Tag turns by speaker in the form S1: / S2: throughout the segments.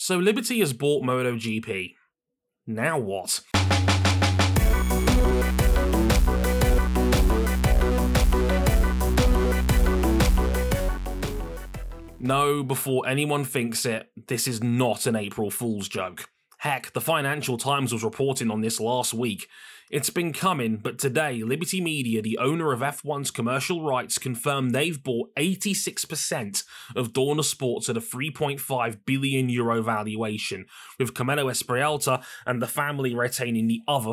S1: So Liberty has bought MotoGP. Now what? No, before anyone thinks it, this is not an April Fool's joke. Heck, the Financial Times was reporting on this last week. It's been coming, but today, Liberty Media, the owner of F1's commercial rights, confirmed they've bought 86% of Dorna Sports at a €3.5 billion valuation, with Carmelo Esprielta and the family retaining the other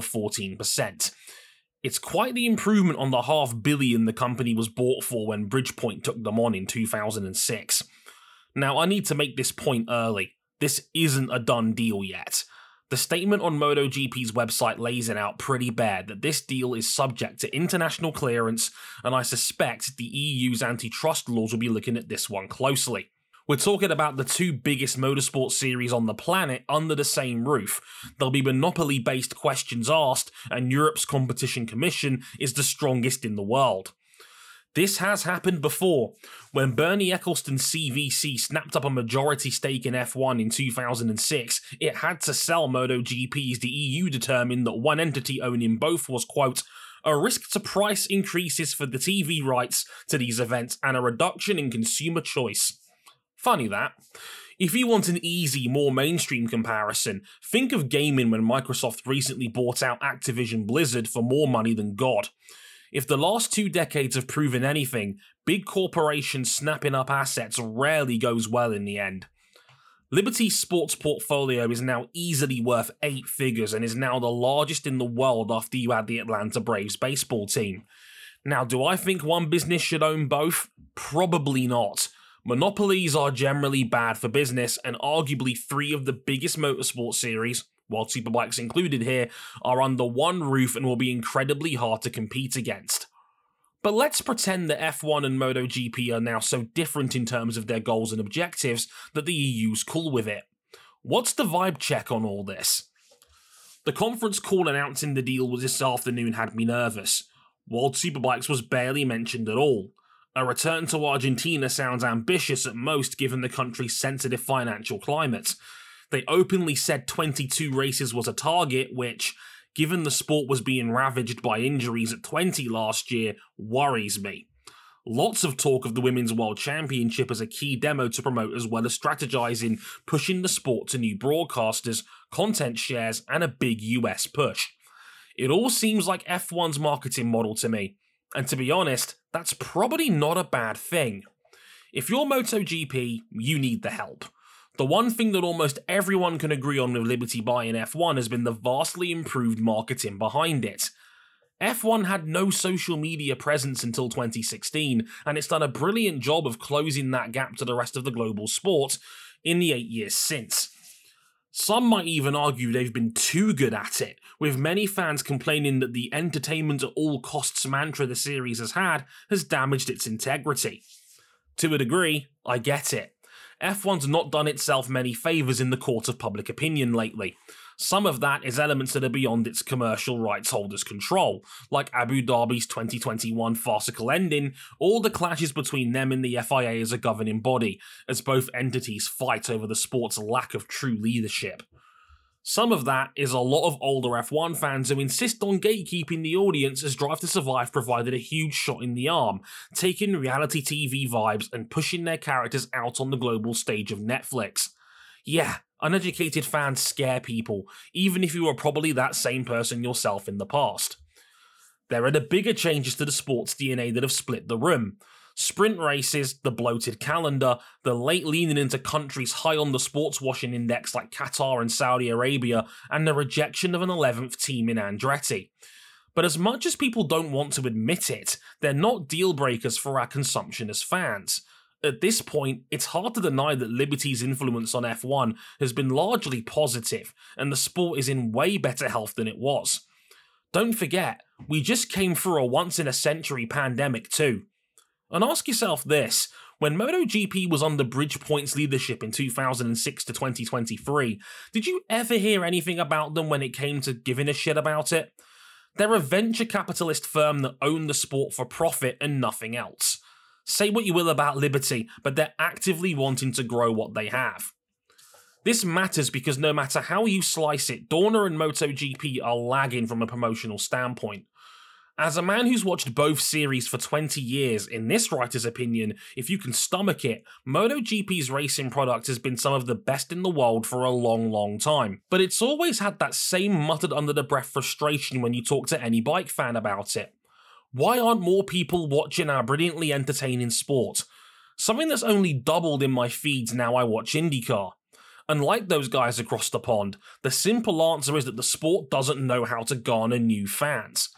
S1: 14%. It's quite the improvement on the $500 million the company was bought for when Bridgepoint took them on in 2006. Now, I need to make this point early. This isn't a done deal yet. The statement on MotoGP's website lays it out pretty bare that this deal is subject to international clearance, and I suspect the EU's antitrust laws will be looking at this one closely. We're talking about the two biggest motorsport series on the planet under the same roof. There'll be monopoly-based questions asked, and Europe's Competition Commission is the strongest in the world. This has happened before. When Bernie Ecclestone's CVC snapped up a majority stake in F1 in 2006, it had to sell MotoGP as the EU determined that one entity owning both was, quote, a risk to price increases for the TV rights to these events and a reduction in consumer choice. Funny that. If you want an easy, more mainstream comparison, think of gaming when Microsoft recently bought out Activision Blizzard for more money than God. If the last 2 decades have proven anything, big corporations snapping up assets rarely goes well in the end. Liberty's sports portfolio is now easily worth 8 figures and is now the largest in the world after you add the Atlanta Braves baseball team. Now, do I think one business should own both? Probably not. Monopolies are generally bad for business, and arguably 3 of the biggest motorsport series, World Superbikes included here, are under one roof and will be incredibly hard to compete against. But let's pretend that F1 and MotoGP are now so different in terms of their goals and objectives that the EU's cool with it. What's the vibe check on all this? The conference call announcing the deal this afternoon had me nervous. World Superbikes was barely mentioned at all. A return to Argentina sounds ambitious at most given the country's sensitive financial climate. They openly said 22 races was a target, which, given the sport was being ravaged by injuries at 20 last year, worries me. Lots of talk of the Women's World Championship as a key demo to promote, as well as strategizing, pushing the sport to new broadcasters, content shares, and a big US push. It all seems like F1's marketing model to me, and to be honest, that's probably not a bad thing. If you're MotoGP, you need the help. The one thing that almost everyone can agree on with Liberty buying F1 has been the vastly improved marketing behind it. F1 had no social media presence until 2016, and it's done a brilliant job of closing that gap to the rest of the global sport in the 8 years since. Some might even argue they've been too good at it, with many fans complaining that the entertainment at all costs mantra the series has damaged its integrity. To a degree, I get it. F1's not done itself many favours in the court of public opinion lately. Some of that is elements that are beyond its commercial rights holders' control, like Abu Dhabi's 2021 farcical ending, or the clashes between them and the FIA as a governing body, as both entities fight over the sport's lack of true leadership. Some of that is a lot of older F1 fans who insist on gatekeeping the audience as Drive to Survive provided a huge shot in the arm, taking reality TV vibes and pushing their characters out on the global stage of Netflix. Yeah, uneducated fans scare people, even if you were probably that same person yourself in the past. There are the bigger changes to the sport's DNA that have split the room. Sprint races, the bloated calendar, the late leaning into countries high on the sports washing index like Qatar and Saudi Arabia, and the rejection of an 11th team in Andretti. But as much as people don't want to admit it, they're not deal breakers for our consumption as fans. At this point, it's hard to deny that Liberty's influence on F1 has been largely positive, and the sport is in way better health than it was. Don't forget, we just came through a once-in-a-century pandemic too. And ask yourself this, when MotoGP was under Bridgepoint's leadership in 2006 to 2023, did you ever hear anything about them when it came to giving a shit about it? They're a venture capitalist firm that own the sport for profit and nothing else. Say what you will about Liberty, but they're actively wanting to grow what they have. This matters because no matter how you slice it, Dorna and MotoGP are lagging from a promotional standpoint. As a man who's watched both series for 20 years, in this writer's opinion, if you can stomach it, MotoGP's racing product has been some of the best in the world for a long time. But it's always had that same muttered under the breath frustration when you talk to any bike fan about it. Why aren't more people watching our brilliantly entertaining sport? Something that's only doubled in my feeds now I watch IndyCar. Unlike those guys across the pond, the simple answer is that the sport doesn't know how to garner new fans.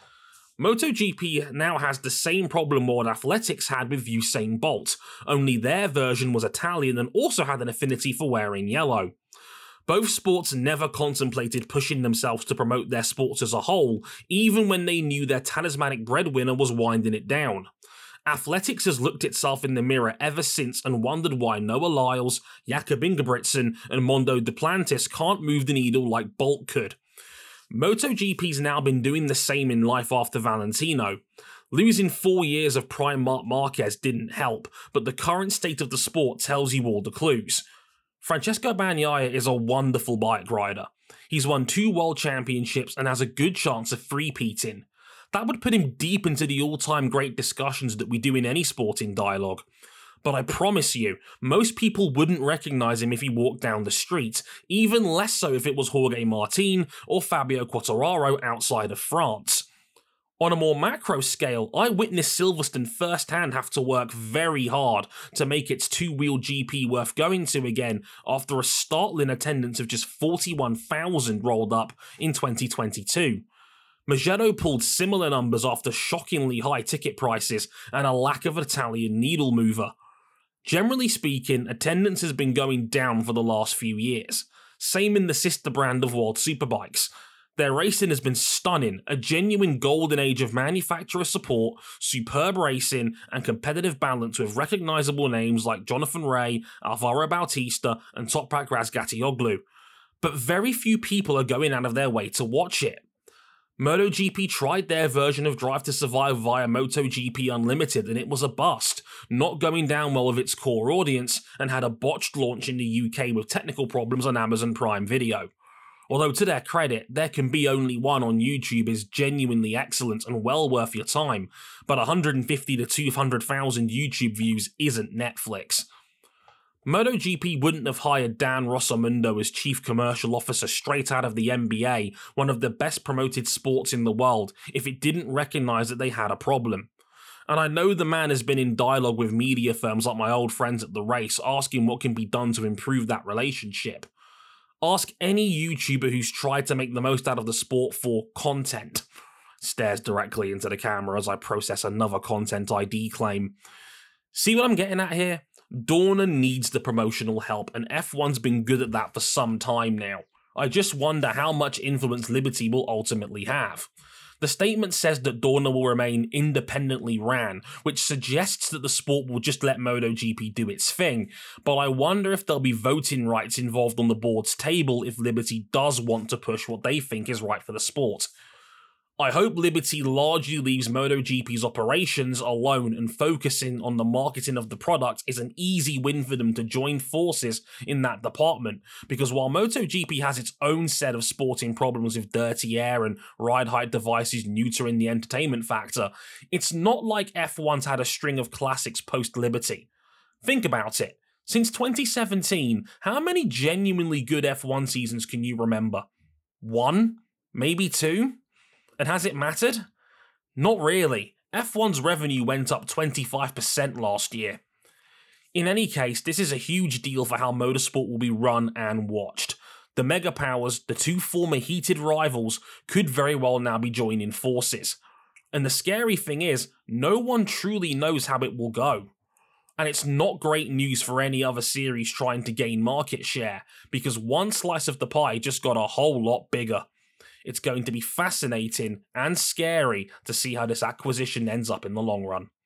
S1: MotoGP now has the same problem World Athletics had with Usain Bolt, only their version was Italian and also had an affinity for wearing yellow. Both sports never contemplated pushing themselves to promote their sports as a whole, even when they knew their talismanic breadwinner was winding it down. Athletics has looked itself in the mirror ever since and wondered why Noah Lyles, Jakob Ingebrigtsen and Mondo Duplantis can't move the needle like Bolt could. MotoGP's now been doing the same in life after Valentino. Losing 4 years of prime Marc Marquez didn't help, but the current state of the sport tells you all the clues. Francesco Bagnaia is a wonderful bike rider. He's won 2 world championships and has a good chance of three-peating. That would put him deep into the all-time great discussions that we do in any sporting dialogue. But I promise you, most people wouldn't recognise him if he walked down the street, even less so if it was Jorge Martin or Fabio Quartararo outside of France. On a more macro scale, I witnessed Silverstone firsthand have to work very hard to make its two-wheel GP worth going to again after a startling attendance of just 41,000 rolled up in 2022. Mugello pulled similar numbers after shockingly high ticket prices and a lack of Italian needle mover. Generally speaking, attendance has been going down for the last few years. Same in the sister brand of World Superbikes. Their racing has been stunning, a genuine golden age of manufacturer support, superb racing, and competitive balance with recognisable names like Jonathan Rea, Alvaro Bautista, and Toprak Razgatlioglu. But very few people are going out of their way to watch it. MotoGP tried their version of Drive to Survive via MotoGP Unlimited and it was a bust, not going down well with its core audience, and had a botched launch in the UK with technical problems on Amazon Prime Video. Although to their credit, There Can Be Only One on YouTube is genuinely excellent and well worth your time, but 150 to 200,000 YouTube views isn't Netflix. MotoGP wouldn't have hired Dan Rossomundo as Chief Commercial Officer straight out of the NBA, one of the best promoted sports in the world, if it didn't recognise that they had a problem. And I know the man has been in dialogue with media firms like my old friends at the race, asking what can be done to improve that relationship. Ask any YouTuber who's tried to make the most out of the sport for content. Stares directly into the camera as I process another content ID claim. See what I'm getting at here? Dorna needs the promotional help, and F1's been good at that for some time now. I just wonder how much influence Liberty will ultimately have. The statement says that Dorna will remain independently ran, which suggests that the sport will just let MotoGP do its thing, but I wonder if there'll be voting rights involved on the board's table if Liberty does want to push what they think is right for the sport. I hope Liberty largely leaves MotoGP's operations alone and focusing on the marketing of the product is an easy win for them to join forces in that department, because while MotoGP has its own set of sporting problems with dirty air and ride height devices neutering the entertainment factor, it's not like F1's had a string of classics post-Liberty. Think about it. Since 2017, how many genuinely good F1 seasons can you remember? 1? Maybe 2? And has it mattered? Not really. F1's revenue went up 25% last year. In any case, this is a huge deal for how motorsport will be run and watched. The mega powers, the two former heated rivals, could very well now be joining forces. And the scary thing is, no one truly knows how it will go. And it's not great news for any other series trying to gain market share, because one slice of the pie just got a whole lot bigger. It's going to be fascinating and scary to see how this acquisition ends up in the long run.